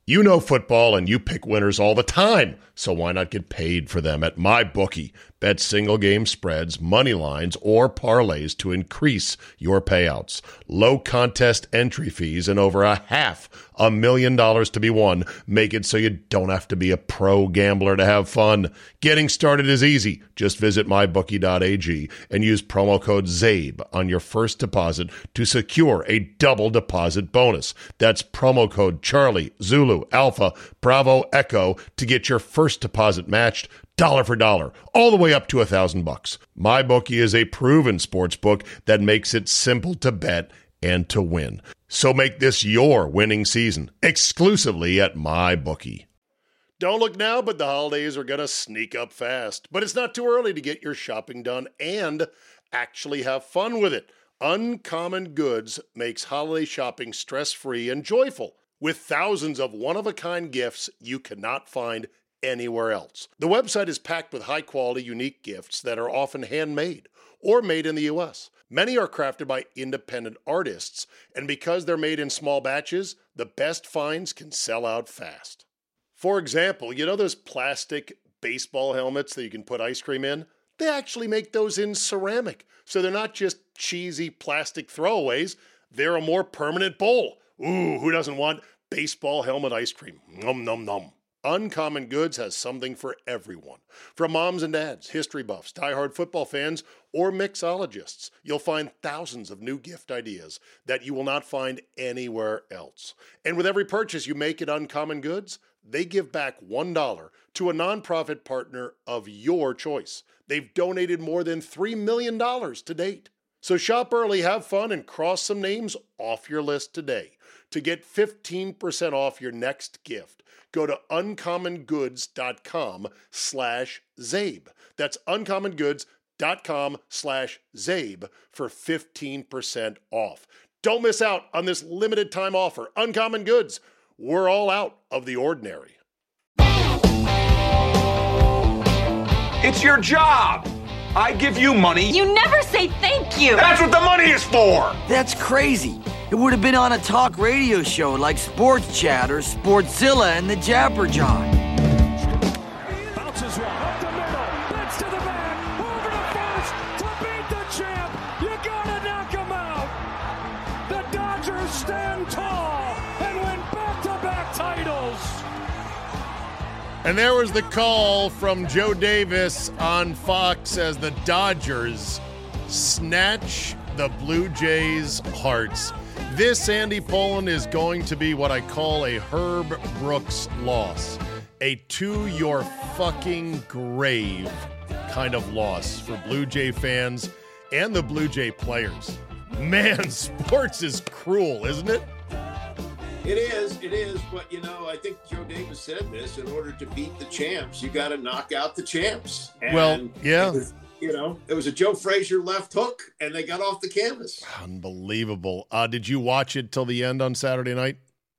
You know football and you pick winners all the time, so why not get paid for them at MyBookie? Bet single game spreads, money lines, or parlays to increase your payouts. Low contest entry fees and over $500,000 to be won make it so you don't have to be a pro gambler to have fun. Getting started is easy. Just visit mybookie.ag and use promo code ZABE on your first deposit to secure a double deposit bonus. That's promo code Charlie, Zulu, Alpha, Bravo, Echo to get your first deposit matched dollar for dollar, all the way up to $1,000. MyBookie is a proven sports book that makes it simple to bet and to win. So make this your winning season exclusively at MyBookie. Don't look now, but the holidays are going to sneak up fast. But it's not too early to get your shopping done and actually have fun with it. Uncommon Goods makes holiday shopping stress-free and joyful with thousands of one-of-a-kind gifts you cannot find anywhere else. The website is packed with high-quality, unique gifts that are often handmade or made in the U.S. Many are crafted by independent artists, and because they're made in small batches, the best finds can sell out fast. For example, you know those plastic baseball helmets that you can put ice cream in? They actually make those in ceramic, so they're not just cheesy plastic throwaways, they're a more permanent bowl. Ooh, who doesn't want baseball helmet ice cream? Nom nom nom. Uncommon Goods has something for everyone. From moms and dads, history buffs, diehard football fans, or mixologists, you'll find thousands of new gift ideas that you will not find anywhere else. And with every purchase you make at Uncommon Goods, they give back $1 to a nonprofit partner of your choice. They've donated more than $3 million to date. So shop early, have fun, and cross some names off your list today. To get 15% off your next gift, go to uncommongoods.com/Zabe. That's uncommongoods.com/Zabe for 15% off. Don't miss out on this limited time offer. Uncommon Goods. We're all out of the ordinary. It's your job. I give you money. You never say thank you. That's what the money is for. That's crazy. It would have been on a talk radio show like Sports Chat or Sportzilla and the Japper John. Bounces one up the middle, blitz to the back, over to first to beat the champ. You gotta knock him out. The Dodgers stand tall and win back-to-back titles. And there was the call from Joe Davis on Fox as the Dodgers snatch the Blue Jays' hearts. This, Andy Pollin, is going to be what I call a Herb Brooks loss. A to your fucking grave kind of loss for Blue Jay fans and the Blue Jay players. Man, sports is cruel, isn't it? It is, but I think Joe Davis said this, in order to beat the champs, you got to knock out the champs. And well, yeah. It was a Joe Frazier left hook, and they got off the canvas. Unbelievable. Did you watch it till the end on Saturday night?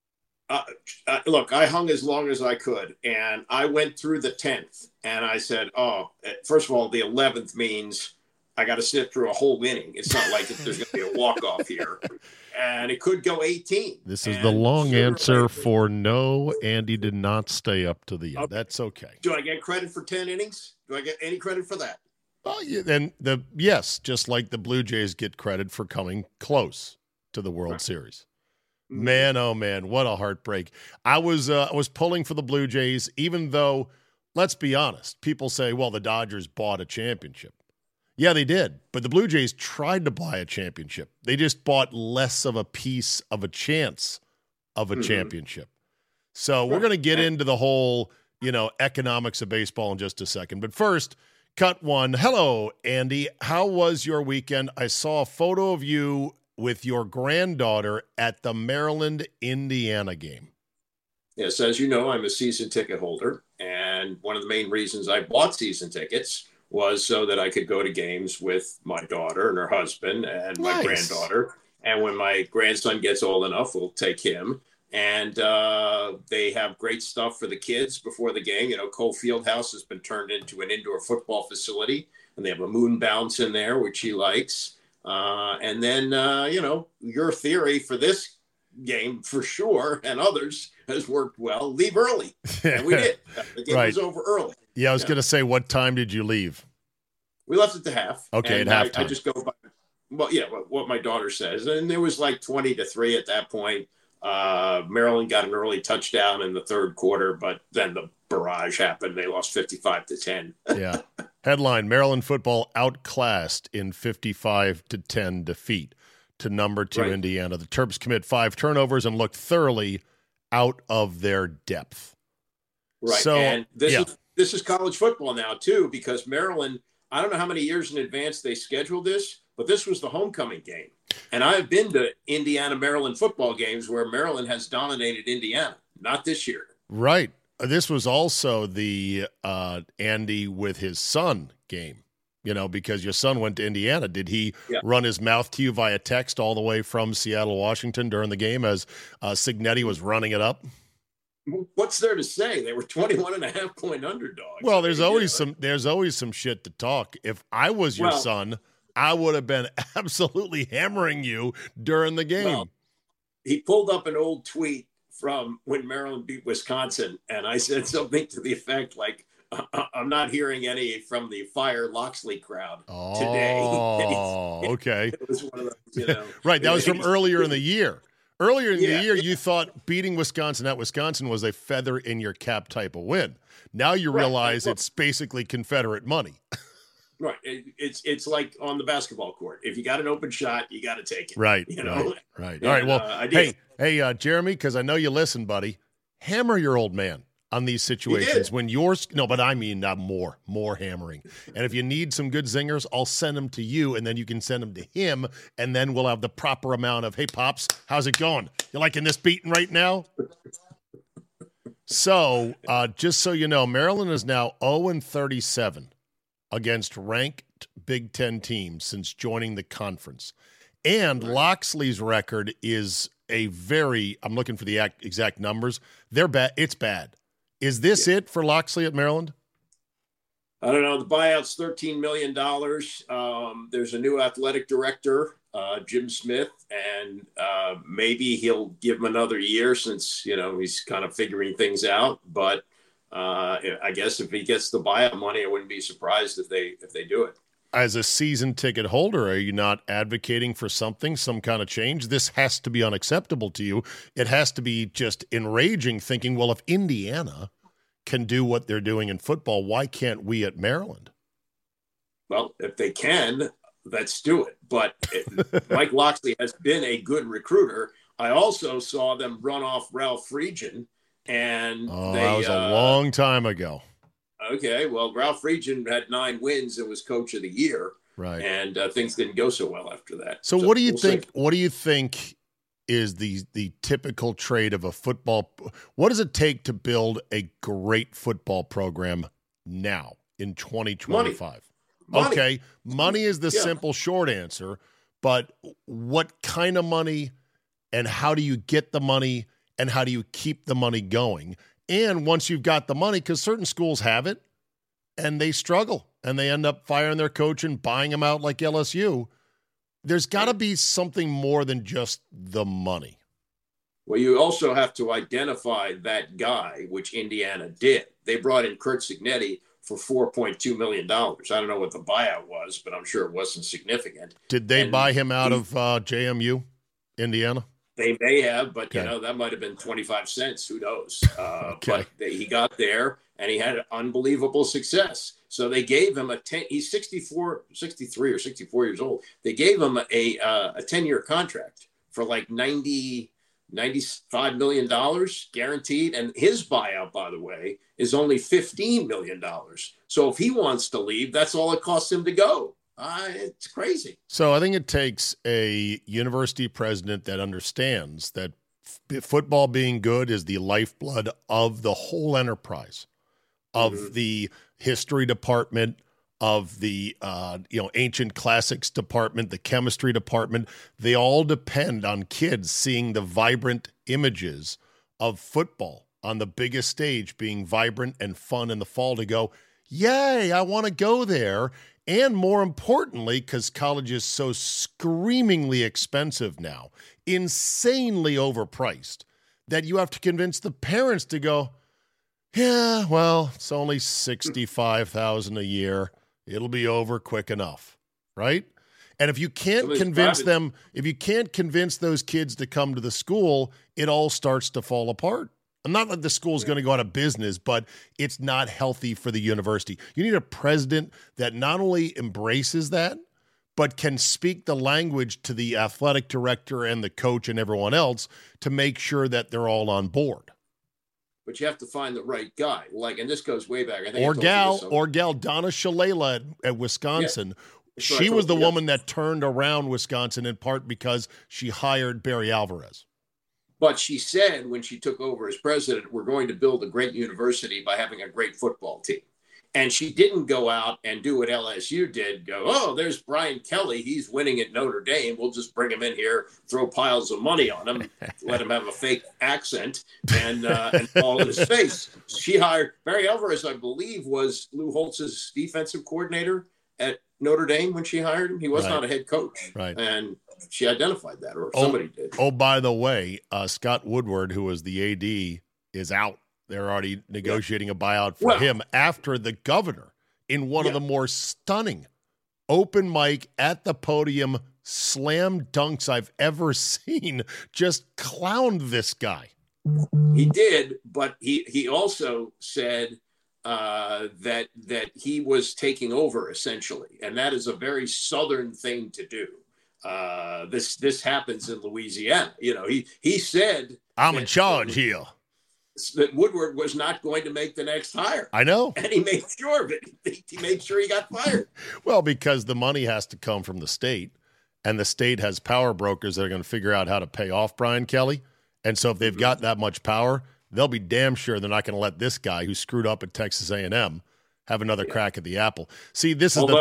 Look, I hung as long as I could, and I went through the 10th, and I said, first of all, the 11th means I got to sit through a whole inning. It's not like there's going to be a walk-off here. And it could go 18. This is the long answer for no, Andy did not stay up to the end. Okay. That's okay. Do I get credit for 10 innings? Do I get any credit for that? Well, and yes, just like the Blue Jays get credit for coming close to the World Series. Man, oh man, what a heartbreak. I was pulling for the Blue Jays, even though, let's be honest, people say, well, the Dodgers bought a championship. Yeah, they did, but the Blue Jays tried to buy a championship. They just bought less of a piece of a chance of a championship. So we're going to get into the whole, economics of baseball in just a second. But first, cut one. Hello, Andy. How was your weekend? I saw a photo of you with your granddaughter at the Maryland-Indiana game. Yes, as you know, I'm a season ticket holder, and one of the main reasons I bought season tickets was so that I could go to games with my daughter and her husband and my granddaughter. And when my grandson gets old enough, we'll take him. And they have great stuff for the kids before the game. Cole Fieldhouse has been turned into an indoor football facility, and they have a moon bounce in there, which he likes. And then, your theory for this game for sure, and others has worked well. Leave early, and we did. The game was over early. Yeah, I was going to say, what time did you leave? We left at the half. Okay, at halftime. I just go by, what my daughter says, and it was like 20-3 at that point. Maryland got an early touchdown in the third quarter, but then the barrage happened. They lost 55-10. Yeah. Headline: Maryland football outclassed in 55-10 defeat to number 2 Indiana. The Terps commit 5 turnovers and looked thoroughly out of their depth. Right. So, and this is college football now too, because Maryland, I don't know how many years in advance they scheduled this, but this was the homecoming game. And I've been to Indiana-Maryland football games where Maryland has dominated Indiana. Not this year. Right. This was also the Andy with his son game, because your son went to Indiana. Did he run his mouth to you via text all the way from Seattle, Washington during the game as Cignetti was running it up? What's there to say? They were 21.5-point underdogs. Well, there's always some shit to talk. If I was your son, I would have been absolutely hammering you during the game. Well, he pulled up an old tweet from when Maryland beat Wisconsin, and I said something to the effect like, I'm not hearing any from the Fire Loxley crowd today. Oh, okay. It was one of those, Right, that was from earlier in the year. Earlier in the year, you thought beating Wisconsin at Wisconsin was a feather in your cap type of win. Now you realize it's basically Confederate money. Right. It's like on the basketball court. If you got an open shot, you got to take it. Right. Right. All right. Well, hey, Jeremy, because I know you listen, buddy, hammer your old man on these situations when yours. No, but I mean more hammering. And if you need some good zingers, I'll send them to you, and then you can send them to him, and then we'll have the proper amount of, hey, Pops, how's it going? You liking this beating right now? So, just so you know, Maryland is now 0-37 against ranked Big Ten teams since joining the conference. And Loxley's record is I'm looking for the exact numbers. They're bad. It's bad. Is this it for Loxley at Maryland? I don't know. The buyout's $13 million. There's a new athletic director, Jim Smith, and maybe he'll give him another year since, he's kind of figuring things out. But I guess if he gets the buyout money, I wouldn't be surprised if they do it. As a season ticket holder, are you not advocating for some kind of change? This has to be unacceptable to you. It has to be just enraging thinking, well, if Indiana can do what they're doing in football, why can't we at Maryland? Well, if they can, let's do it. But Mike Loxley has been a good recruiter. I also saw them run off Ralph Friedgen. And that was a long time ago. Okay, well, Ralph Friedgen had 9 wins and was coach of the year, right? And things didn't go so well after that. So what do you think? See. What do you think is the typical trait of a football? What does it take to build a great football program now in 2025? Money. Okay, money is the simple short answer, but what kind of money, and how do you get the money, and how do you keep the money going? And once you've got the money, because certain schools have it, and they struggle, and they end up firing their coach and buying them out like LSU, there's got to be something more than just the money. Well, you also have to identify that guy, which Indiana did. They brought in Curt Cignetti for $4.2 million. I don't know what the buyout was, but I'm sure it wasn't significant. Did they buy him out of JMU, Indiana? They may have, but that might have been 25 cents. Who knows? But he got there and he had unbelievable success. So they gave him he's 63 or 64 years old. They gave him a 10-year contract for like $95 million guaranteed. And his buyout, by the way, is only $15 million. So if he wants to leave, that's all it costs him to go. It's crazy. So I think it takes a university president that understands that football being good is the lifeblood of the whole enterprise, of the history department, of the ancient classics department, the chemistry department. They all depend on kids seeing the vibrant images of football on the biggest stage being vibrant and fun in the fall to go, yay, I want to go there. And more importantly, because college is so screamingly expensive now, insanely overpriced, that you have to convince the parents to go, yeah, well, it's only $65,000 a year. It'll be over quick enough, right? And if you can't convince them, if you can't convince those kids to come to the school, it all starts to fall apart. Not that the school's going to go out of business, but it's not healthy for the university. You need a president that not only embraces that, but can speak the language to the athletic director and the coach and everyone else to make sure that they're all on board. But you have to find the right guy. And this goes way back. I think or gal Donna Shalala at Wisconsin. Yeah. She was the woman that turned around Wisconsin in part because she hired Barry Alvarez. But she said when she took over as president, we're going to build a great university by having a great football team. And she didn't go out and do what LSU did, go, oh, there's Brian Kelly. He's winning at Notre Dame. We'll just bring him in here, throw piles of money on him, let him have a fake accent and fall in his face. She hired Barry Alvarez, I believe, was Lou Holtz's defensive coordinator at Notre Dame when she hired him. He was not a head coach. Right. And she identified that, or somebody did. Oh, by the way, Scott Woodward, who was the AD, is out. They're already negotiating a buyout for him after the governor, in one of the more stunning open mic at the podium slam dunks I've ever seen, just clowned this guy. He did, but he also said that he was taking over, essentially, and that is a very Southern thing to do. This happens in Louisiana. He said, I'm in charge here. That Woodward was not going to make the next hire. I know. And he made sure of it. He made sure he got fired. Well, because the money has to come from the state, and the state has power brokers that are going to figure out how to pay off Brian Kelly. And so if they've got that much power, they'll be damn sure they're not going to let this guy who screwed up at Texas A&M have another crack at the apple. See, this is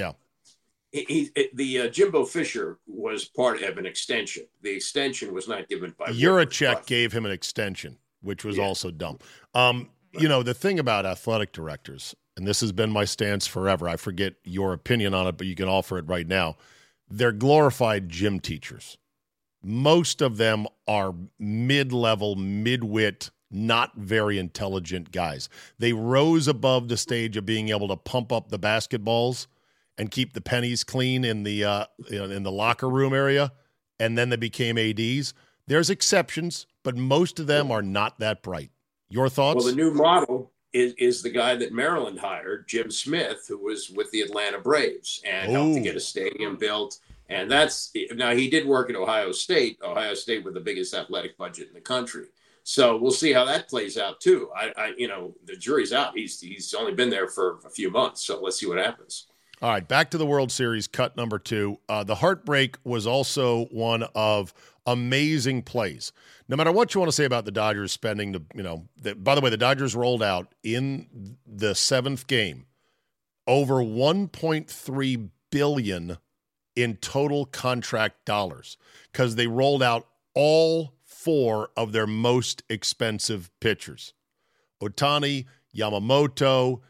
Jimbo Fisher was part of an extension. The extension was not given by Yurachek gave him an extension, which was also dumb. The thing about athletic directors, and this has been my stance forever, I forget your opinion on it, but you can offer it right now. They're glorified gym teachers. Most of them are mid-level, mid-wit, not very intelligent guys. They rose above the stage of being able to pump up the basketballs and keep the pennies clean in the locker room area, and then they became ADs. There's exceptions, but most of them are not that bright. Your thoughts? Well, the new model is the guy that Maryland hired, Jim Smith, who was with the Atlanta Braves and helped to get a stadium built. And now he did work at Ohio State with the biggest athletic budget in the country. So we'll see how that plays out too. The jury's out. He's only been there for a few months. So let's see what happens. All right, back to the World Series, cut number 2. The heartbreak was also one of amazing plays. No matter what you want to say about the Dodgers spending, by the way, the Dodgers rolled out in the 7th game over $1.3 billion in total contract dollars because they rolled out all 4 of their most expensive pitchers. Ohtani, Yamamoto,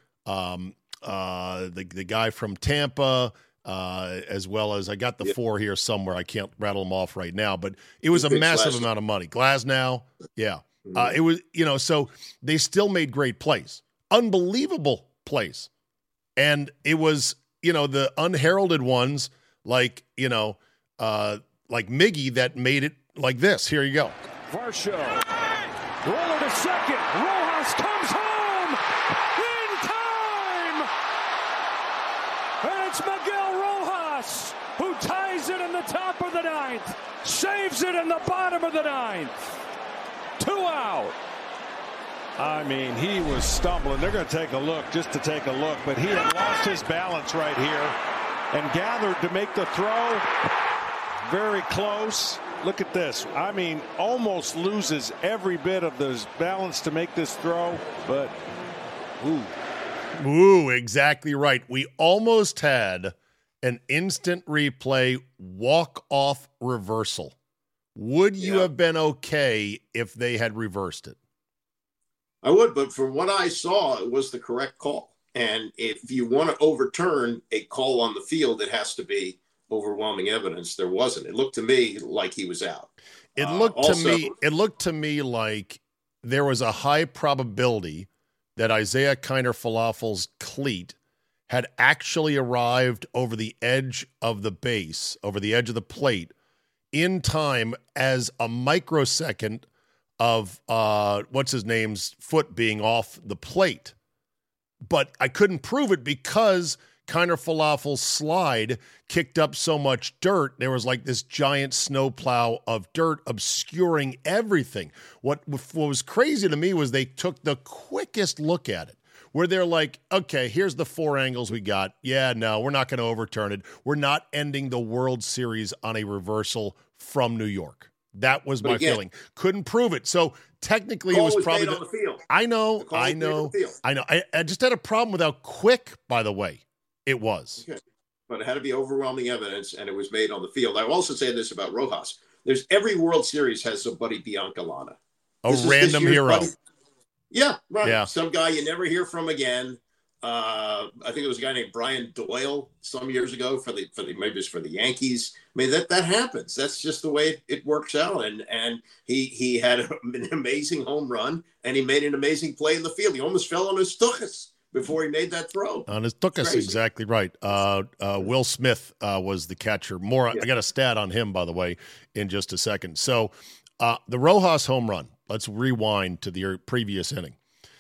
the guy from Tampa, as well as I got the 4 here somewhere. I can't rattle them off right now, but it was a massive amount of money. Glasnow, it was, so they still made great plays, unbelievable plays. And it was, the unheralded ones like Miggy that made it like this. Here you go. Varsho, roller to second. Rojas comes home in time. And it's Miguel Rojas who ties it in the top of the 9th, saves it in the bottom of the 9th. 2 out. I mean, he was stumbling. They're going to take a look just to take a look, but he had lost his balance right here and gathered to make the throw. Very close. Look at this. I mean, almost loses every bit of his balance to make this throw, but Ooh, exactly right. We almost had an instant replay walk-off reversal. Would you have been okay if they had reversed it? I would, but from what I saw, it was the correct call. And if you want to overturn a call on the field, it has to be overwhelming evidence. There wasn't. It looked to me like he was out. It looked to me like there was a high probability that Isaiah Kiner Falafel's cleat had actually arrived over the edge of the base, over the edge of the plate, in time as a microsecond of what's his name's foot being off the plate. But I couldn't prove it because Kiner Falafel's slide kicked up so much dirt. There was like this giant snowplow of dirt obscuring everything. What was crazy to me was they took the quickest look at it, where they're like, okay, here's the 4 angles we got. Yeah, no, we're not going to overturn it. We're not ending the World Series on a reversal from New York. That was my feeling. Couldn't prove it. So technically it was probably on the field. I know. I just had a problem with how quick, by the way, it was. Okay. But it had to be overwhelming evidence, and it was made on the field. I will also say this about Rojas. There's every World Series has somebody Biancalana. A random hero. Buddy. Yeah, right. Yeah. Some guy you never hear from again. I think it was a guy named Brian Doyle some years ago for the maybe it's for the Yankees. I mean, that happens. That's just the way it works out. And he had an amazing home run, and he made an amazing play in the field. He almost fell on his tuchus before he made that throw. On his tuchus, exactly right. Will Smith was the catcher. I got a stat on him, by the way, in just a second. So the Rojas home run. Let's rewind to the previous inning.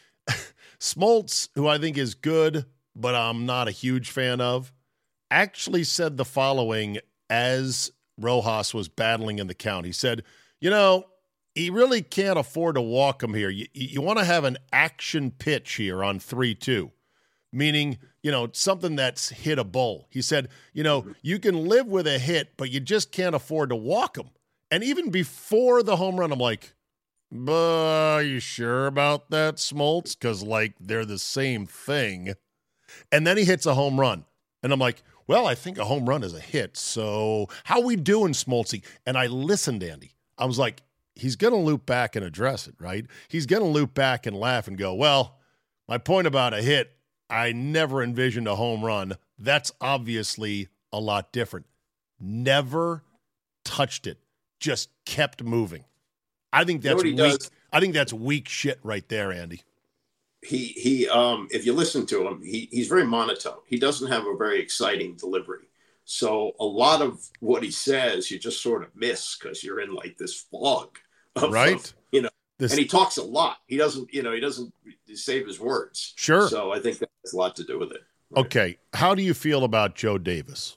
Smoltz, who I think is good, but I'm not a huge fan of, actually said the following as Rojas was battling in the count. He said, he really can't afford to walk him here. You want to have an action pitch here on 3-2, meaning, something that's hit a bull. He said, you can live with a hit, but you just can't afford to walk him. And even before the home run, I'm like, but are you sure about that, Smoltz? Because, they're the same thing. And then he hits a home run. And I'm like, well, I think a home run is a hit. So how we doing, Smoltzy? And I listened, Andy. I was like, he's going to loop back and address it, right? He's going to loop back and laugh and go, well, my point about a hit, I never envisioned a home run. That's obviously a lot different. Never touched it. Just kept moving. I think that's weak. I think that's weak shit right there, Andy. He if you listen to him, he's very monotone. He doesn't have a very exciting delivery. So a lot of what he says, you just sort of miss because you're in this fog. And he talks a lot. He doesn't save his words. Sure. So I think that has a lot to do with it. Right? Okay. How do you feel about Joe Davis?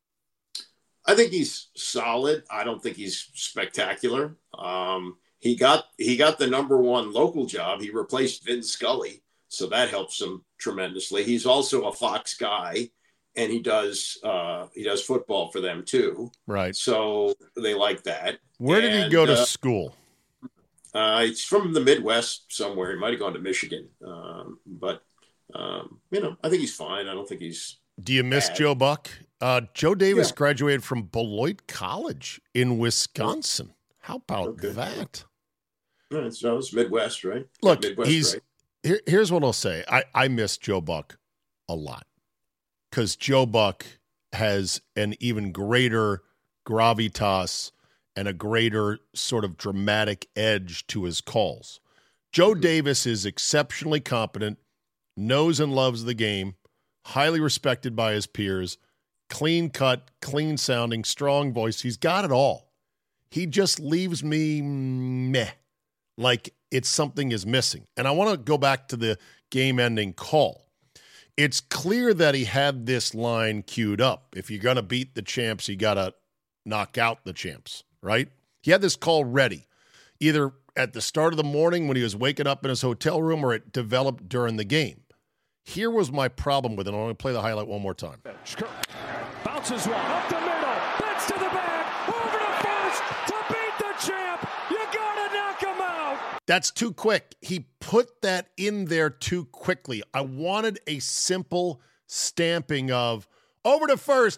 I think he's solid. I don't think he's spectacular. He got the number 1 local job. He replaced Vin Scully, so that helps him tremendously. He's also a Fox guy, and he does football for them too. Right. So they like that. Where did he go to school? He's from the Midwest somewhere. He might have gone to Michigan, but I think he's fine. I don't think he's. Do you miss Joe Buck? Joe Davis graduated from Beloit College in Wisconsin. How about that? It's Midwest, right? Look, Midwest, here's what I'll say. I miss Joe Buck a lot because Joe Buck has an even greater gravitas and a greater sort of dramatic edge to his calls. Joe Davis is exceptionally competent, knows and loves the game, highly respected by his peers, clean cut, clean sounding, strong voice. He's got it all. He just leaves me meh, like it's something is missing. And I want to go back to the game-ending call. It's clear that he had this line queued up. If you're going to beat the champs, you got to knock out the champs, right? He had this call ready, either at the start of the morning when he was waking up in his hotel room or it developed during the game. Here was my problem with it. I'm going to play the highlight one more time. Bounces one up the middle, bends to the back, over to first to beat the champ. You got to knock him out. That's too quick. He put that in there too quickly. I wanted a simple stamping of over to first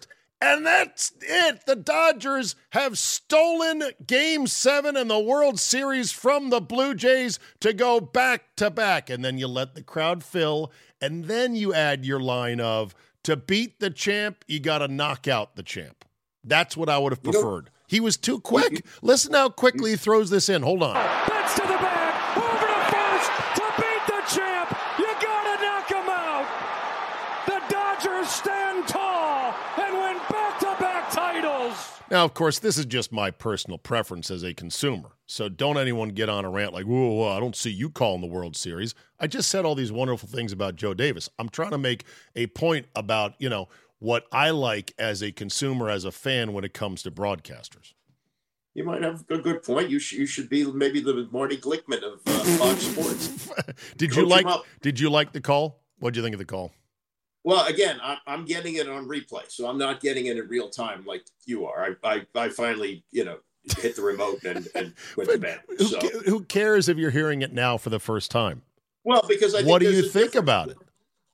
And that's it. The Dodgers have stolen Game 7 and the World Series from the Blue Jays to go back to back. And then you let the crowd fill, and then you add your line of, to beat the champ, you got to knock out the champ. That's what I would have preferred. He was too quick. Listen how quickly he throws this in. Hold on. That's to the bag, over to first, to beat the champ. You got to knock him out. The Dodgers stand tall and win back-to-back titles. Now, of course, this is just my personal preference as a consumer. So don't anyone get on a rant like, whoa, I don't see you calling the World Series. I just said all these wonderful things about Joe Davis. I'm trying to make a point about, what I like as a consumer, as a fan when it comes to broadcasters. You might have a good point. You should be maybe the Marty Glickman of Fox Sports. Did you like the call? What did you think of the call? Well, again, I'm getting it on replay, so I'm not getting it in real time like you are. I finally, hit the remote and went to bed. So. Who cares if you're hearing it now for the first time? Well, because I think what do you think about it?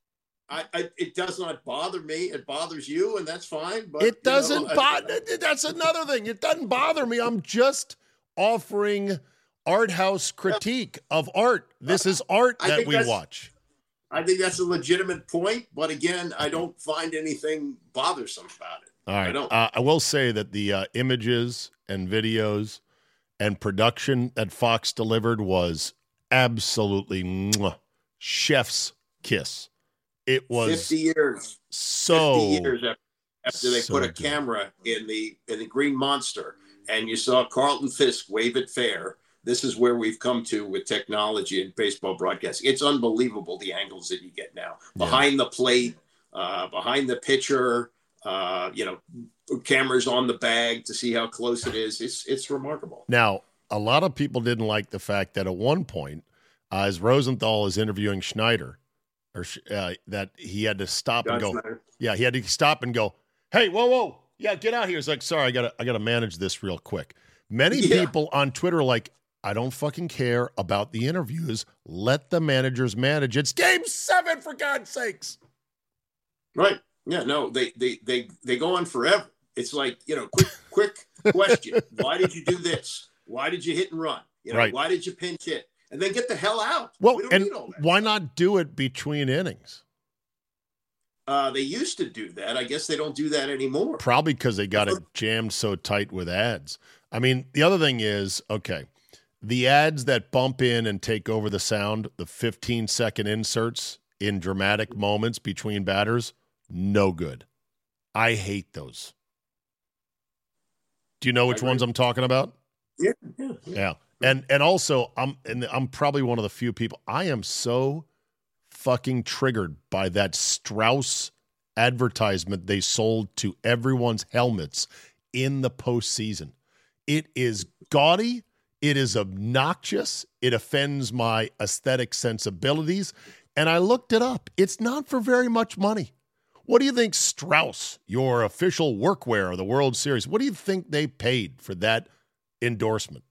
It does not bother me. It bothers you, and that's fine. But it doesn't bother. That's another thing. It doesn't bother me. I'm just offering art house critique of art. This is art that we watch. I think that's a legitimate point, but again, I don't find anything bothersome about it. All right. I will say that the images and videos and production that Fox delivered was absolutely chef's kiss. It was 50 years. 50 years after they put a camera in the Green Monster, and you saw Carlton Fisk wave it fair. This is where we've come to with technology and baseball broadcasting. It's unbelievable the angles that you get now behind the plate, behind the pitcher. Cameras on the bag to see how close it is. It's remarkable. Now, a lot of people didn't like the fact that at one point, as Rosenthal is interviewing Schneider, that he had to stop and go. Schneider. Yeah, he had to stop and go, hey, whoa. Yeah, get out here. It's like, sorry, I gotta manage this real quick. Many people on Twitter are like, I don't fucking care about the interviews. Let the managers manage. It's Game 7, for God's sakes. Right. Yeah, no, they go on forever. It's like, quick question. Why did you do this? Why did you hit and run? Right. Why did you pinch hit? And then get the hell out. Well, and why not do it between innings? They used to do that. I guess they don't do that anymore. Probably because they got it jammed so tight with ads. I mean, the other thing is, okay, the ads that bump in and take over the sound, the 15-second inserts in dramatic moments between batters, no good. I hate those. Do you know which ones I'm talking about? Yeah. And also, I'm probably one of the few people. I am so fucking triggered by that Strauss advertisement they sold to everyone's helmets in the postseason. It is gaudy. It is obnoxious. It offends my aesthetic sensibilities. And I looked it up. It's not for very much money. What do you think Strauss, your official workwear of the World Series, what do you think they paid for that endorsement?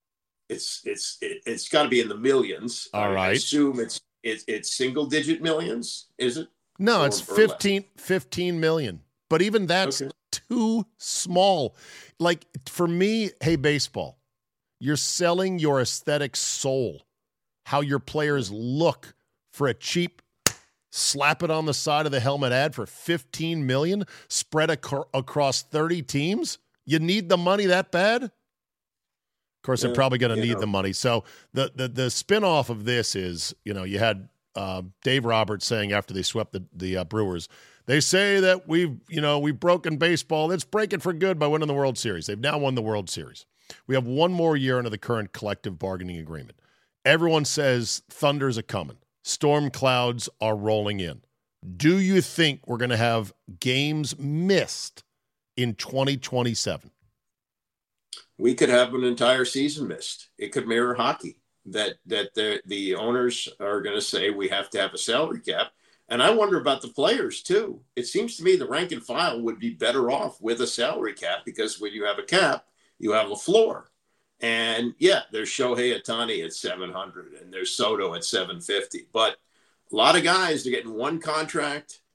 It's got to be in the millions. All right. I assume it's single digit millions, is it? No, it's 15 million. But even that's too small. Like, for me, hey, baseball, you're selling your aesthetic soul, how your players look, for a cheap slap it on the side of the helmet ad for 15 million spread across 30 teams. You need the money that bad? Of course, they're probably going to need the money. So the spin-off of this is, you had Dave Roberts saying after they swept the Brewers, they say that we've broken baseball. Let's break it for good by winning the World Series. They've now won the World Series. We have one more year under the current collective bargaining agreement. Everyone says thunders are coming. Storm clouds are rolling in. Do you think we're going to have games missed in 2027? We could have an entire season missed. It could mirror hockey, that the owners are going to say we have to have a salary cap. And I wonder about the players, too. It seems to me the rank and file would be better off with a salary cap, because when you have a cap, you have a floor. And, there's Shohei Ohtani at 700 and there's Soto at 750. But a lot of guys are getting one contract.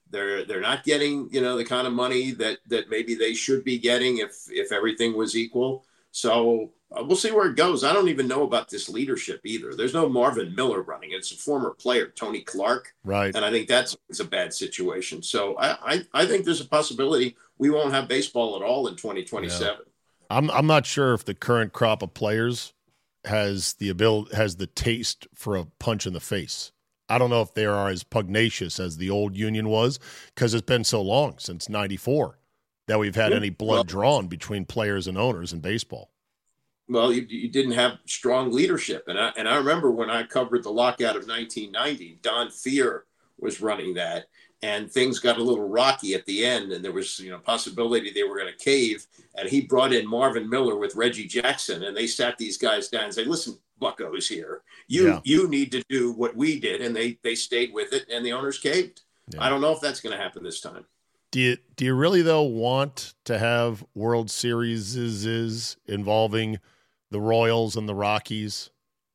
They're not getting, the kind of money that maybe they should be getting if everything was equal. So we'll see where it goes. I don't even know about this leadership either. There's no Marvin Miller running. It's a former player, Tony Clark. Right. And I think it's a bad situation. So I think there's a possibility we won't have baseball at all in 2027. Yeah. I'm not sure if the current crop of players has the taste for a punch in the face. I don't know if they are as pugnacious as the old union was, because it's been so long since '94 that we've had any blood drawn between players and owners in baseball. Well, you didn't have strong leadership, and I remember when I covered the lockout of 1990, Don Fehr was running that, and things got a little rocky at the end, and there was possibility they were going to cave, and he brought in Marvin Miller with Reggie Jackson, and they sat these guys down and said, "Listen, buckos here, you need to do what we did," and they stayed with it, and the owners caved. Yeah. I don't know if that's going to happen this time. Do you really, though, want to have World Series involving the Royals and the Rockies,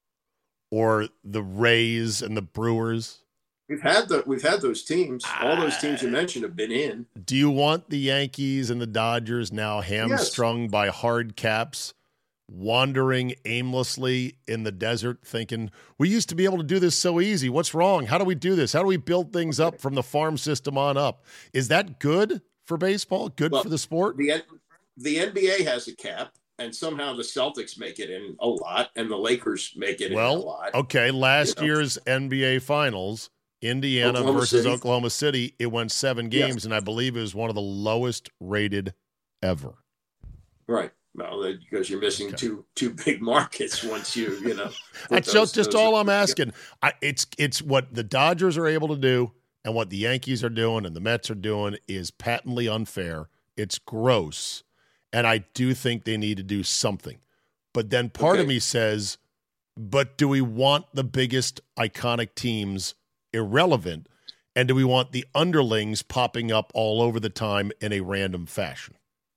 or the Rays and the Brewers? We've had those teams. All those teams you mentioned have been in. Do you want the Yankees and the Dodgers now hamstrung by hard caps, wandering aimlessly in the desert, thinking, we used to be able to do this so easy. What's wrong? How do we do this? How do we build things up from the farm system on up? Is that good for baseball? Good for the sport? The NBA has a cap, and somehow the Celtics make it in a lot, and the Lakers make it in a lot. Okay, last year's NBA Finals, Indiana versus Oklahoma City, it went 7 games, and I believe it was one of the lowest rated ever. Right. Well, because you're missing two big markets once That's just all I'm asking. It's what the Dodgers are able to do, and what the Yankees are doing and the Mets are doing is patently unfair. It's gross, and I do think they need to do something. But then part of me says, but do we want the biggest iconic teams irrelevant, and do we want the underlings popping up all over the time in a random fashion?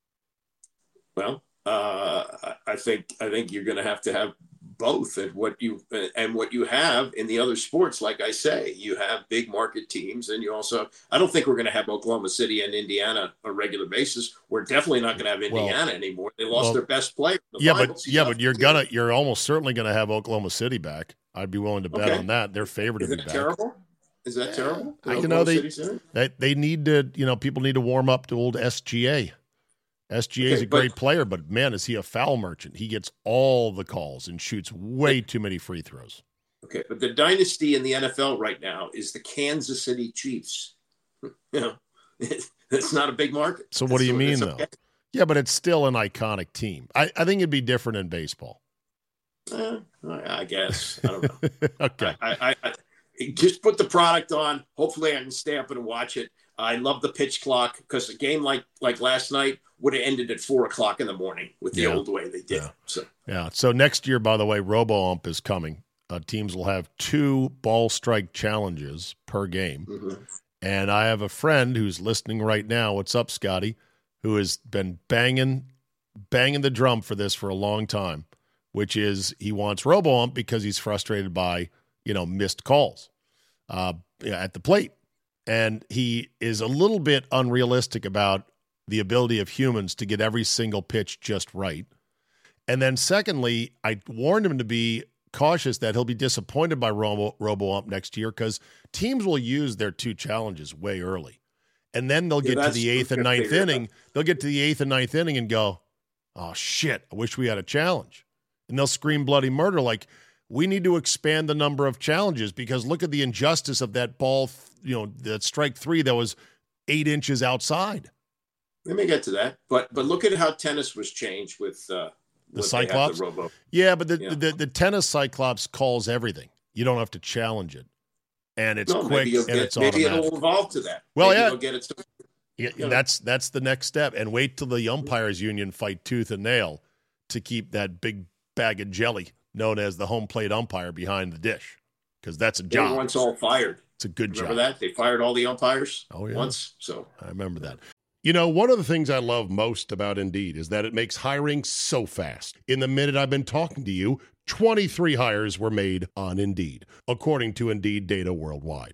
Well, I think you're going to have both, and what you have in the other sports. Like I say, you have big market teams, and you also. I don't think we're going to have Oklahoma City and Indiana on a regular basis. We're definitely not going to have Indiana anymore. They lost their best player. But you're almost certainly going to have Oklahoma City back. I'd be willing to bet on that. They're favored to be back. Terrible? Is that terrible? They need to. People need to warm up to old SGA. SGA is a great player, but man, is he a foul merchant. He gets all the calls and shoots way too many free throws. Okay, but the dynasty in the NFL right now is the Kansas City Chiefs. It's not a big market. So what do you mean, though? Yeah, but it's still an iconic team. I think it'd be different in baseball. I guess. I don't know. Okay. I just put the product on. Hopefully I can stay up and watch it. I love the pitch clock, because a game like last night would have ended at 4:00 in the morning with the old way they did. So next year, by the way, RoboUmp is coming. Teams will have 2 ball strike challenges per game. Mm-hmm. And I have a friend who's listening right now. What's up, Scotty? Who has been banging the drum for this for a long time, which is he wants RoboUmp because he's frustrated by, missed calls at the plate. And he is a little bit unrealistic about the ability of humans to get every single pitch just right. And then secondly, I warned him to be cautious that he'll be disappointed by RoboUmp next year, because teams will use their 2 challenges way early. And then they'll get to the 8th and 9th inning. They'll get to the 8th and 9th inning and go, oh, shit, I wish we had a challenge. And they'll scream bloody murder like, we need to expand the number of challenges, because look at the injustice of that ball, that strike 3 that was 8 inches outside. Let me get to that. But look at how tennis was changed with the Cyclops. Yeah, but the tennis Cyclops calls everything. You don't have to challenge it. And it's quick and it's automatic. Maybe it'll evolve to that. Well, maybe it'll get its that's the next step. And wait till the umpires union fight tooth and nail to keep that big bag of jelly known as the home plate umpire behind the dish, because that's a job. They were once all fired. It's a good job. Remember that? They fired all the umpires once. So I remember that. One of the things I love most about Indeed is that it makes hiring so fast. In the minute I've been talking to you, 23 hires were made on Indeed, according to Indeed data worldwide.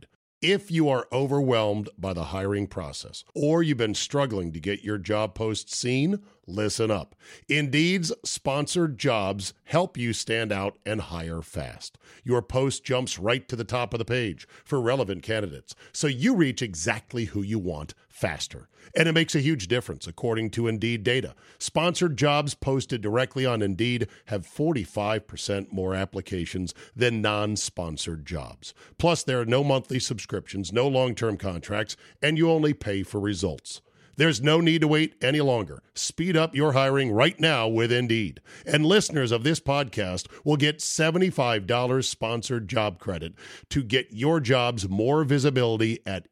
If you are overwhelmed by the hiring process or you've been struggling to get your job post seen, listen up. Indeed's sponsored jobs help you stand out and hire fast. Your post jumps right to the top of the page for relevant candidates, so you reach exactly who you want faster. And it makes a huge difference, according to Indeed data. Sponsored jobs posted directly on Indeed have 45% more applications than non-sponsored jobs. Plus, there are no monthly subscriptions, no long-term contracts, and you only pay for results. There's no need to wait any longer. Speed up your hiring right now with Indeed. And listeners of this podcast will get $75 sponsored job credit to get your jobs more visibility at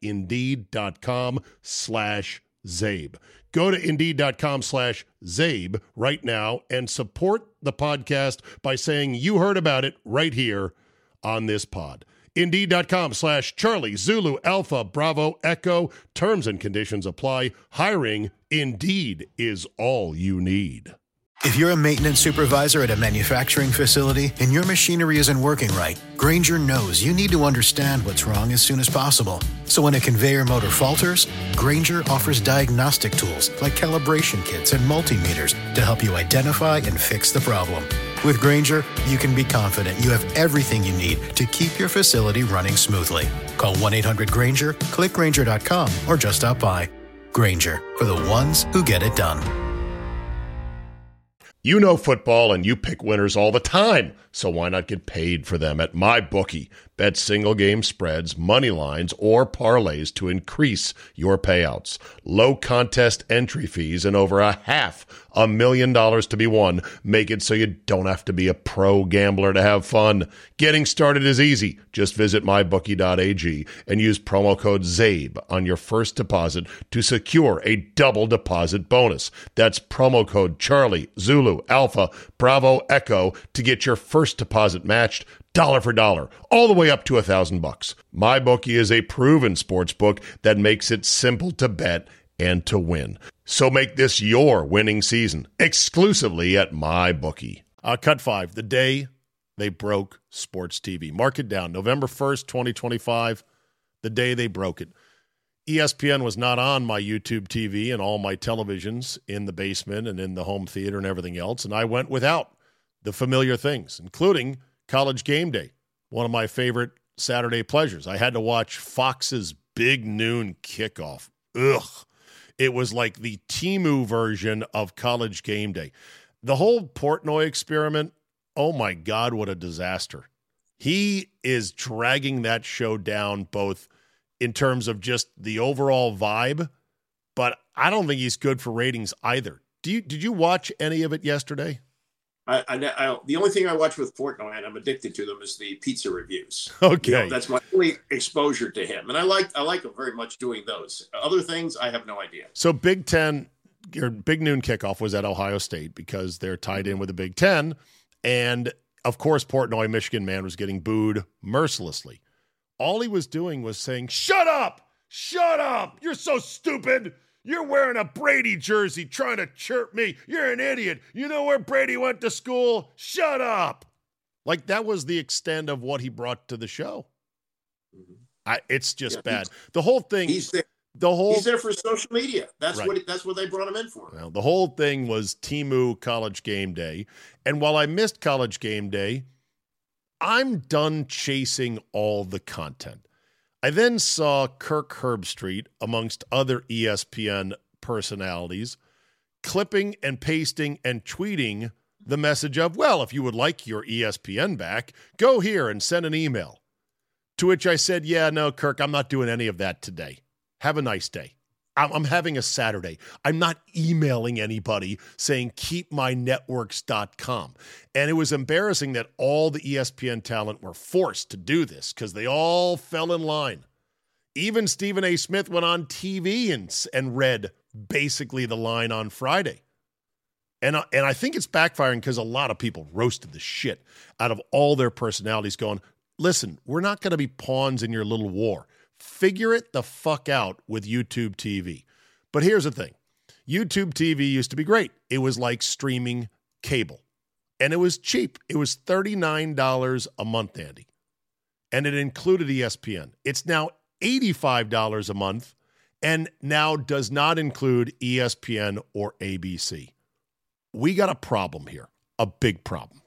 Indeed.com/Zabe. Go to Indeed.com/Zabe right now and support the podcast by saying you heard about it right here on this pod. Indeed.com/Charlie Zulu Alpha Bravo Echo. Terms and conditions apply. Hiring Indeed is all you need. If you're a maintenance supervisor at a manufacturing facility and your machinery isn't working right, Grainger knows you need to understand what's wrong as soon as possible. So when a conveyor motor falters, Grainger offers diagnostic tools like calibration kits and multimeters to help you identify and fix the problem. With Grainger, you can be confident you have everything you need to keep your facility running smoothly. Call 1-800-GRAINGER, click Grainger.com, or just stop by. Grainger, for the ones who get it done. You know football and you pick winners all the time, so why not get paid for them at MyBookie? Bet single game spreads, money lines, or parlays to increase your payouts. Low contest entry fees and over $500,000 to be won make it so you don't have to be a pro gambler to have fun. Getting started is easy. Just visit mybookie.ag and use promo code ZABE on your first deposit to secure a double deposit bonus. That's promo code Charlie Zulu Alpha Bravo Echo to get your first deposit matched dollar for dollar, all the way up to $1,000. MyBookie is a proven sports book that makes it simple to bet and to win. So make this your winning season exclusively at MyBookie. Cut 5, the day they broke sports TV. Mark it down, November 1st, 2025, the day they broke it. ESPN was not on my YouTube TV and all my televisions in the basement and in the home theater and everything else, and I went without the familiar things, including College Game Day, one of my favorite Saturday pleasures. I had to watch Fox's Big Noon Kickoff. Ugh. It was like the Temu version of College Game Day. The whole Portnoy experiment, oh my God, what a disaster. He is dragging that show down both in terms of just the overall vibe, but I don't think he's good for ratings either. Did you watch any of it yesterday? The only thing I watch with Portnoy, and I'm addicted to them, is the pizza reviews. Okay. You know, that's my only exposure to him. And I like him very much doing those. Other things, I have no idea. So Big Ten, your Big Noon Kickoff was at Ohio State because they're tied in with the Big Ten. And, of course, Portnoy, Michigan man, was getting booed mercilessly. All he was doing was saying, shut up! Shut up! You're so stupid! You're wearing a Brady jersey trying to chirp me. You're an idiot. You know where Brady went to school? Shut up. Like, that was the extent of what he brought to the show. Mm-hmm. It's just bad. The whole thing. He's there for social media. That's right. That's what they brought him in for. Well, the whole thing was Temu College Game Day. And while I missed College Game Day, I'm done chasing all the content. I then saw Kirk Herbstreit, amongst other ESPN personalities, clipping and pasting and tweeting the message of, well, if you would like your ESPN back, go here and send an email. To which I said, yeah, no, Kirk, I'm not doing any of that today. Have a nice day. I'm having a Saturday. I'm not emailing anybody saying keepmynetworks.com. And it was embarrassing that all the ESPN talent were forced to do this because they all fell in line. Even Stephen A. Smith went on TV and read basically the line on Friday. And I think it's backfiring because a lot of people roasted the shit out of all their personalities going, listen, we're not going to be pawns in your little war. Figure it the fuck out with YouTube TV. But here's the thing. YouTube TV used to be great. It was like streaming cable. And it was cheap. It was $39 a month, Andy. And it included ESPN. It's now $85 a month and now does not include ESPN or ABC. We got a problem here, a big problem.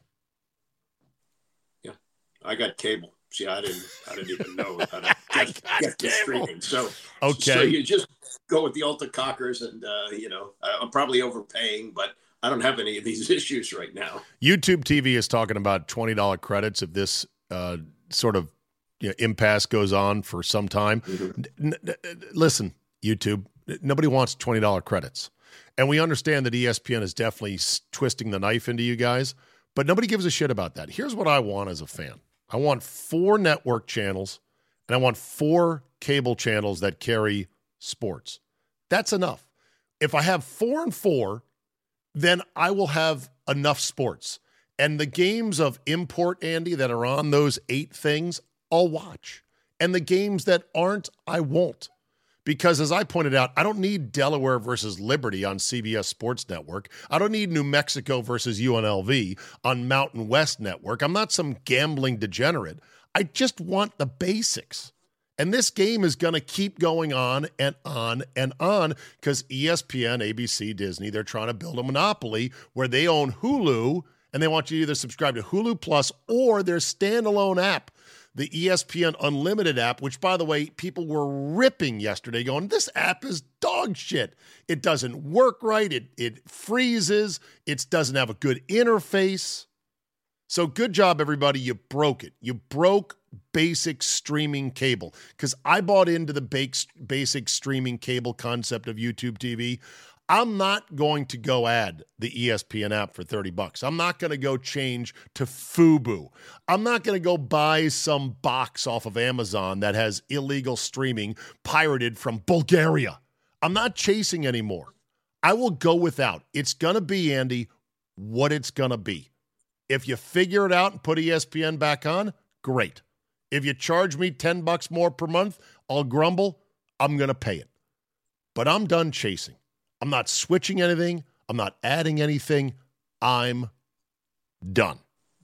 Yeah, I got cable. See, I didn't even know how to get the streaming. So you just go with the Ulta Cockers, and I'm probably overpaying, but I don't have any of these issues right now. YouTube TV is talking about $20 credits if this sort of impasse goes on for some time. Mm-hmm. Listen, YouTube, nobody wants $20 credits. And we understand that ESPN is definitely twisting the knife into you guys, but nobody gives a shit about that. Here's what I want as a fan. I want 4 network channels, and I want 4 cable channels that carry sports. That's enough. If I have 4 and 4, then I will have enough sports. And the games of import, Andy, that are on those 8 things, I'll watch. And the games that aren't, I won't. Because as I pointed out, I don't need Delaware versus Liberty on CBS Sports Network. I don't need New Mexico versus UNLV on Mountain West Network. I'm not some gambling degenerate. I just want the basics. And this game is going to keep going on and on and on because ESPN, ABC, Disney, they're trying to build a monopoly where they own Hulu, and they want you to either subscribe to Hulu Plus or their standalone app, the ESPN Unlimited app, which, by the way, people were ripping yesterday going, this app is dog shit. It doesn't work right. It freezes. It doesn't have a good interface. So good job, everybody. You broke it. You broke basic streaming cable because I bought into the basic streaming cable concept of YouTube TV. I'm not going to go add the ESPN app for $30. I'm not going to go change to Fubo. I'm not going to go buy some box off of Amazon that has illegal streaming pirated from Bulgaria. I'm not chasing anymore. I will go without. It's going to be, Andy, what it's going to be. If you figure it out and put ESPN back on, great. If you charge me $10 more per month, I'll grumble. I'm going to pay it. But I'm done chasing. I'm not switching anything. I'm not adding anything. I'm done.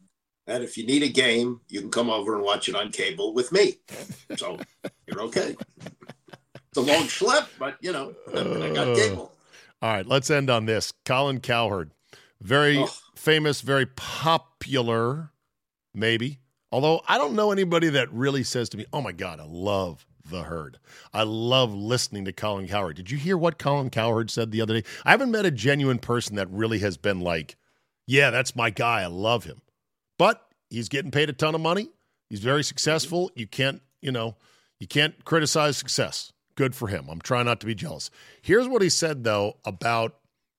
And if you need a game, you can come over and watch it on cable with me. So you're okay. It's a long schlep, but, I got cable. All right, let's end on this. Colin Cowherd, very famous, very popular, maybe. Although I don't know anybody that really says to me, oh, my God, I love The Herd. I love listening to Colin Cowherd. Did you hear what Colin Cowherd said the other day? I haven't met a genuine person that really has been like, yeah, that's my guy. I love him. But he's getting paid a ton of money. He's very successful. You can't criticize success. Good for him. I'm trying not to be jealous. Here's what he said, though, about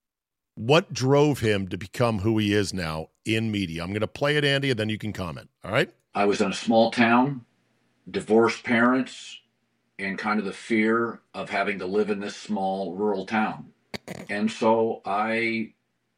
what drove him to become who he is now in media. I'm going to play it, Andy, and then you can comment. All right? I was in a small town, divorced parents, and kind of the fear of having to live in this small rural town. And so I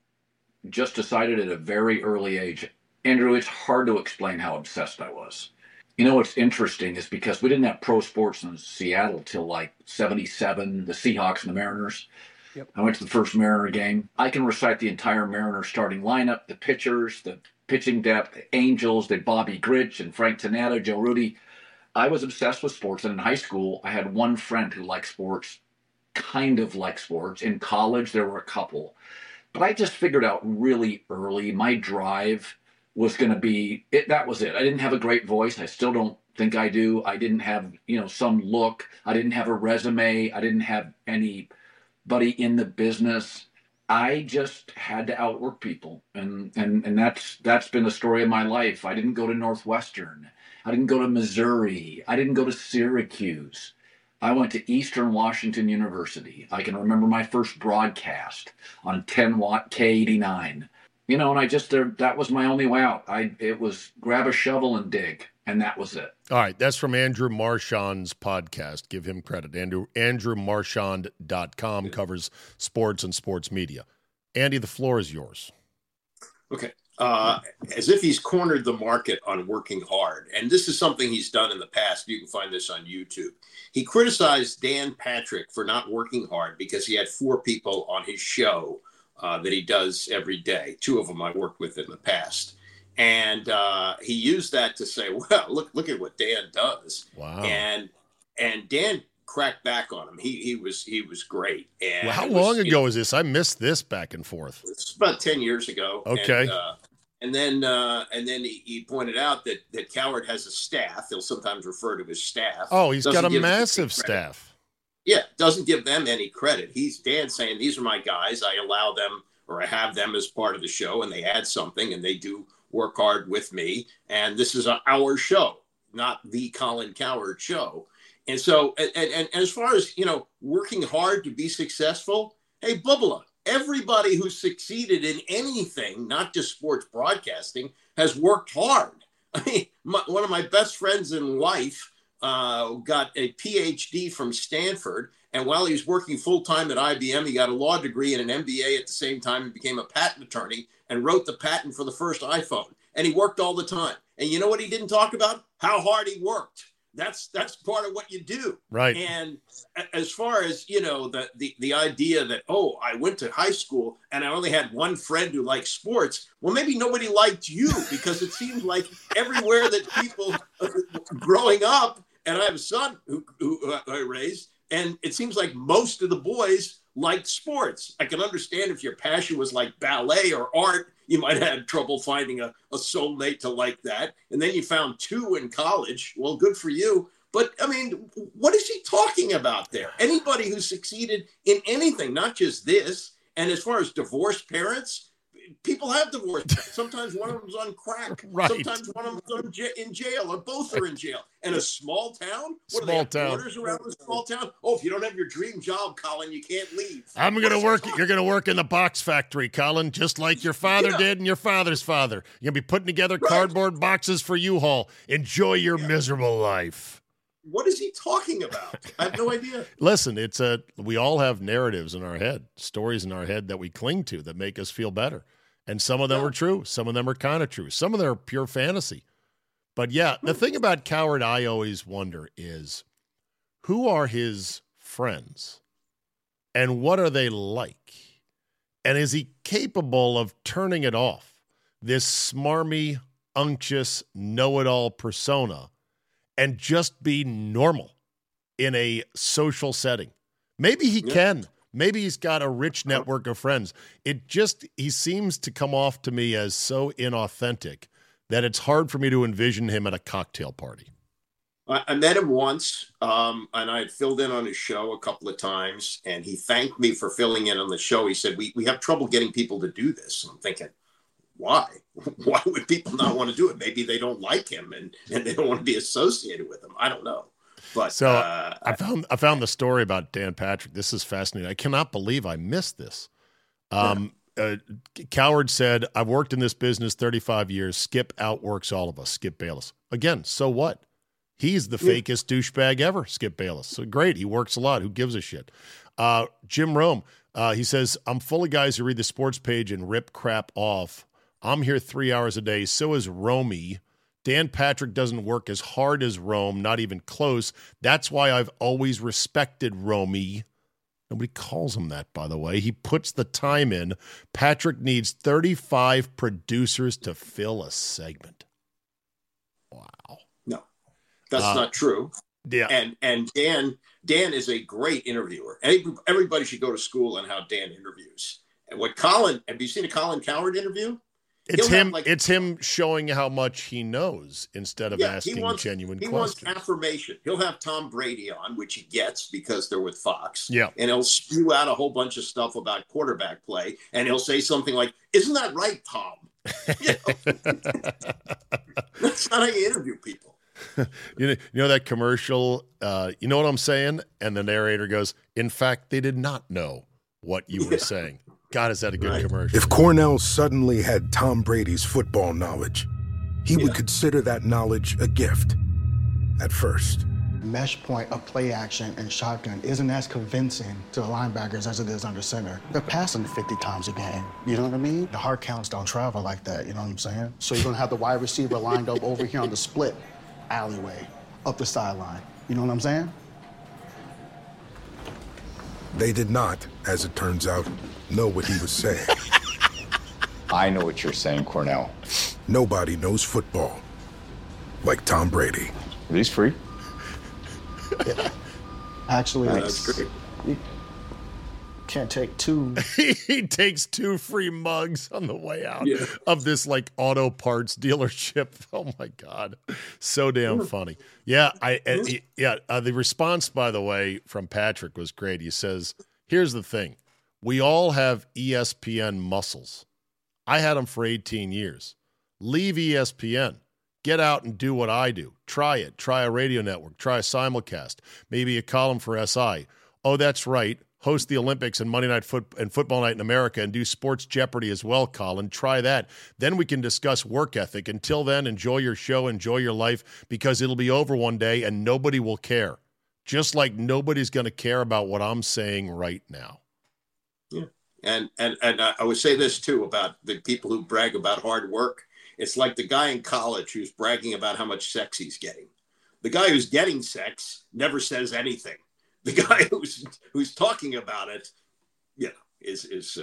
just decided at a very early age, Andrew, it's hard to explain how obsessed I was. What's interesting is because we didn't have pro sports in Seattle till like 77, the Seahawks and the Mariners. Yep. I went to the first Mariner game. I can recite the entire Mariner starting lineup, the pitchers, the pitching depth, the Angels, the Bobby Grich and Frank Tanata, Joe Rudy. I was obsessed with sports, and in high school, I had one friend who liked sports, kind of liked sports. In college, there were a couple. But I just figured out really early my drive was going to be it. That was it. I didn't have a great voice. I still don't think I do. I didn't have, some look. I didn't have a resume. I didn't have anybody in the business. I just had to outwork people. And that's been the story of my life. I didn't go to Northwestern. I didn't go to Missouri. I didn't go to Syracuse. I went to Eastern Washington University. I can remember my first broadcast on 10-watt K89. And that was my only way out. It was grab a shovel and dig, and that was it. All right, that's from Andrew Marchand's podcast. Give him credit. AndrewMarchand.com covers sports and sports media. Andy, the floor is yours. Okay. As if he's cornered the market on working hard. And this is something he's done in the past. You can find this on YouTube. He criticized Dan Patrick for not working hard because he had 4 people on his show that he does every day. 2 of them I worked with in the past. And he used that to say, well, look at what Dan does. Wow. And and Dan cracked back on him. He was great. And how long ago was this? I missed this back and forth. It's about 10 years ago. Okay. And then he pointed out that Coward has a staff. He'll sometimes refer to his staff. Oh, he's got a massive staff. Yeah, doesn't give them any credit. Dan's saying, these are my guys. I allow them, or I have them as part of the show, and they add something, and they do work hard with me. And this is our show, not the Colin Cowherd show. And so, and as far as, working hard to be successful, hey, Bubba, everybody who's succeeded in anything, not just sports broadcasting, has worked hard. I mean, one of my best friends and wife got a PhD from Stanford. And while he was working full-time at IBM, he got a law degree and an MBA at the same time and became a patent attorney and wrote the patent for the first iPhone. And he worked all the time. And you know what he didn't talk about? How hard he worked. That's part of what you do. Right. And as far as, the idea that, I went to high school and I only had one friend who liked sports. Well, maybe nobody liked you, because it seems like everywhere that people growing up, and I have a son who I raised, and it seems like most of the boys liked sports. I can understand if your passion was like ballet or art, you might have trouble finding a soulmate to like that. And then you found two in college. Well, good for you. But, I mean, what is he talking about there? Anybody who succeeded in anything, not just this. And as far as divorced parents, people have divorced parents. Sometimes one of them's on crack. Right. Sometimes one of them's in jail, or both are in jail. And a small town? What, small are they town. Borders around a small town? Oh, if you don't have your dream job, Colin, you can't leave. I'm going to work. You're going to work in the box factory, Colin, just like your father did and your father's father. You're going to be putting together cardboard boxes for U-Haul. Enjoy your miserable life. What is he talking about? I have no idea. Listen, we all have narratives in our head, stories in our head that we cling to that make us feel better. And some of them are true. Some of them are kind of true. Some of them are pure fantasy. But yeah, the thing about Cowherd I always wonder is, who are his friends? And what are they like? And is he capable of turning it off, this smarmy, unctuous, know-it-all persona, and just be normal in a social setting? Maybe he can. Maybe he's got a rich network of friends. He seems to come off to me as so inauthentic that it's hard for me to envision him at a cocktail party. I met him once, and I had filled in on his show a couple of times, and he thanked me for filling in on the show. He said, we have trouble getting people to do this. I'm thinking, why? Why would people not want to do it? Maybe they don't like him and they don't want to be associated with him. I don't know. But so I found the story about Dan Patrick. This is fascinating. I cannot believe I missed this. Cowherd said, I've worked in this business 35 years. Skip outworks all of us. Skip Bayless. Again, so what? He's the fakest douchebag ever, Skip Bayless. So great. He works a lot. Who gives a shit? Jim Rome, he says, I'm full of guys who read the sports page and rip crap off. I'm here 3 hours a day. So is Romey. Dan Patrick doesn't work as hard as Rome, not even close. That's why I've always respected Romey. Nobody calls him that, by the way. He puts the time in. Patrick needs 35 producers to fill a segment. Wow. No, that's not true. Yeah. And Dan is a great interviewer. Everybody should go to school on how Dan interviews. And have you seen a Colin Cowherd interview? It's him showing how much he knows instead of asking genuine questions. He wants affirmation. He'll have Tom Brady on, which he gets because they're with Fox. Yeah. And he'll spew out a whole bunch of stuff about quarterback play. And he'll say something like, isn't that right, Tom? That's not how you interview people. You know that commercial, you know what I'm saying? And the narrator goes, in fact, they did not know what you were saying. God, is that a good commercial? If Cornell suddenly had Tom Brady's football knowledge, he would consider that knowledge a gift at first. Mesh point of play action and shotgun isn't as convincing to the linebackers as it is under center. They're passing 50 times a game, you know what I mean? The hard counts don't travel like that, you know what I'm saying? So you're gonna have the wide receiver lined up over here on the split alleyway, up the sideline, you know what I'm saying? They did not, as it turns out, know what he was saying. I know what you're saying, Cornell. Nobody knows football like Tom Brady. Are these free? Actually, That's great. You can't take two. He takes 2 free mugs on the way out of this like auto parts dealership. Oh my God. So damn funny. Yeah. The response, by the way, from Patrick was great. He says, here's the thing. We all have ESPN muscles. I had them for 18 years. Leave ESPN. Get out and do what I do. Try it. Try a radio network. Try a simulcast. Maybe a column for SI. Oh, that's right. Host the Olympics and Monday Night and Football Night in America and do Sports Jeopardy as well, Colin. Try that. Then we can discuss work ethic. Until then, enjoy your show, enjoy your life, because it'll be over one day and nobody will care. Just like nobody's going to care about what I'm saying right now. Yeah. And I would say this, too, about the people who brag about hard work. It's like the guy in college who's bragging about how much sex he's getting. The guy who's getting sex never says anything. The guy who's talking about it, is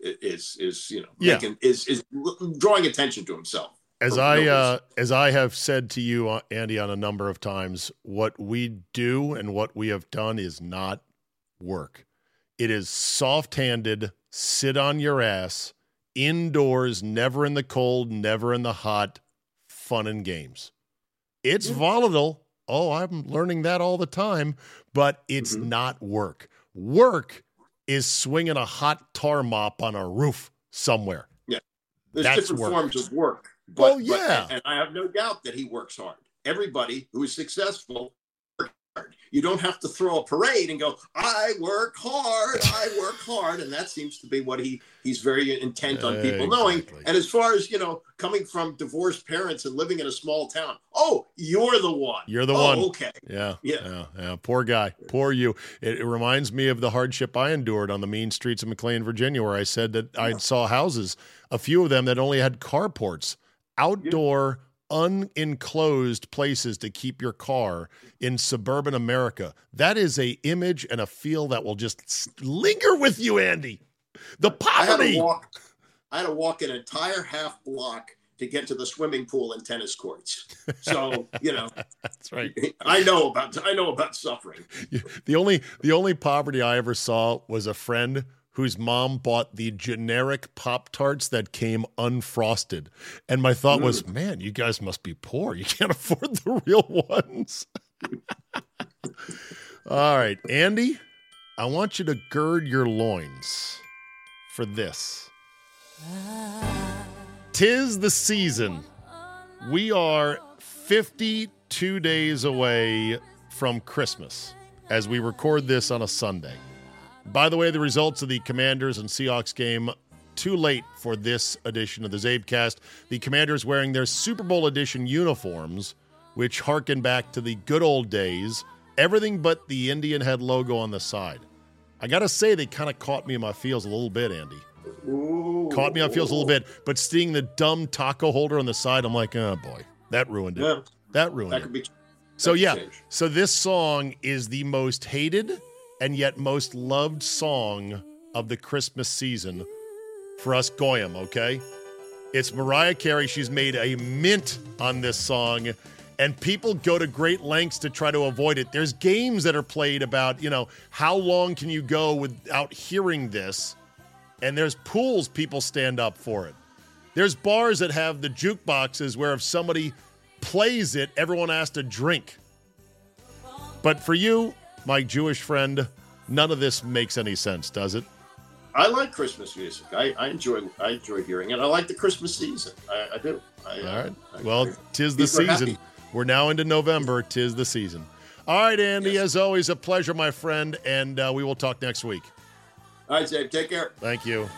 drawing attention to himself. As I have said to you, Andy, on a number of times, what we do and what we have done is not work. It is soft-handed, sit on your ass, indoors, never in the cold, never in the hot, fun and games. It's volatile. Oh, I'm learning that all the time, but it's not work. Work is swinging a hot tar mop on a roof somewhere. Yeah. There's That's different work. forms of work. And I have no doubt that he works hard. Everybody who is successful works hard. You don't have to throw a parade and go, I work hard. And that seems to be what he's very intent on people knowing. And as far as, coming from divorced parents and living in a small town, you're the one. You're the one. Okay. Yeah. Poor guy. Poor you. It reminds me of the hardship I endured on the mean streets of McLean, Virginia, where I said that I saw houses, a few of them that only had carports, outdoor, unenclosed places to keep your car in suburban America. That is a image and a feel that will just linger with you, Andy. The poverty. I had to walk an entire half block to get to the swimming pool and tennis courts. So, that's right. I know about suffering. The only poverty I ever saw was a friend whose mom bought the generic Pop-Tarts that came unfrosted. And my thought was, man, you guys must be poor. You can't afford the real ones. All right, Andy, I want you to gird your loins for this. 'Tis the season. We are 52 days away from Christmas as we record this on a Sunday. By the way, the results of the Commanders and Seahawks game, too late for this edition of the Zabecast. The Commanders wearing their Super Bowl edition uniforms, which harken back to the good old days, everything but the Indian head logo on the side. I got to say, they kind of caught me in my feels a little bit, Andy. Caught me on feels a little bit, but seeing the dumb taco holder on the side, I'm like, oh boy, that ruined it. Yeah. That ruined it. So this song is the most hated and yet most loved song of the Christmas season for us Goyim, okay? It's Mariah Carey. She's made a mint on this song, and people go to great lengths to try to avoid it. There's games that are played about, how long can you go without hearing this? And there's pools people stand up for it. There's bars that have the jukeboxes where if somebody plays it, everyone has to drink. But for you, my Jewish friend, none of this makes any sense, does it? I like Christmas music. I enjoy hearing it. I like the Christmas season. I do. All right. Well, 'tis the season. Happy. We're now into November. 'Tis the season. All right, Andy, as always, a pleasure, my friend, and we will talk next week. All right, Dave. Take care. Thank you.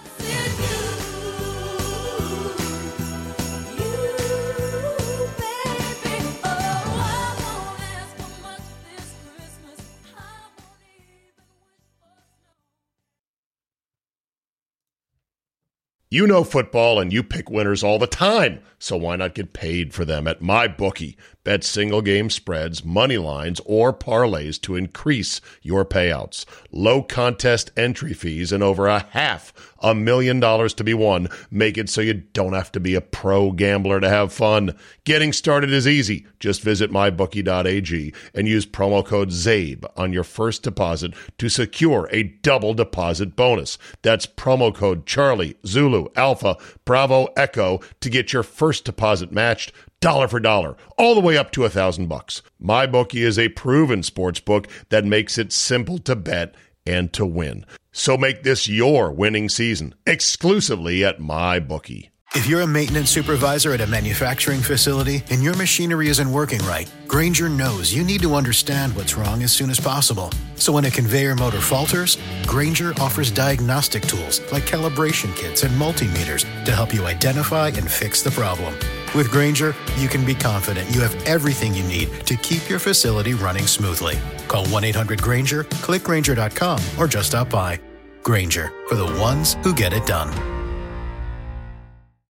You know football and you pick winners all the time, so why not get paid for them at MyBookie? Bet single game spreads, money lines, or parlays to increase your payouts. Low contest entry fees and over a half $1 million to be won. Make it so you don't have to be a pro gambler to have fun. Getting started is easy. Just visit mybookie.ag and use promo code ZABE on your first deposit to secure a double deposit bonus. That's promo code Charlie, Zulu, Alpha, Bravo, Echo to get your first deposit matched dollar for dollar, all the way up to $1,000. MyBookie is a proven sports book that makes it simple to bet and to win. So make this your winning season exclusively at MyBookie. If you're a maintenance supervisor at a manufacturing facility and your machinery isn't working right, Grainger knows you need to understand what's wrong as soon as possible. So when a conveyor motor falters, Grainger offers diagnostic tools like calibration kits and multimeters to help you identify and fix the problem. With Grainger, you can be confident you have everything you need to keep your facility running smoothly. Call 1-800-GRAINGER, click Grainger.com, or just stop by. Grainger, for the ones who get it done.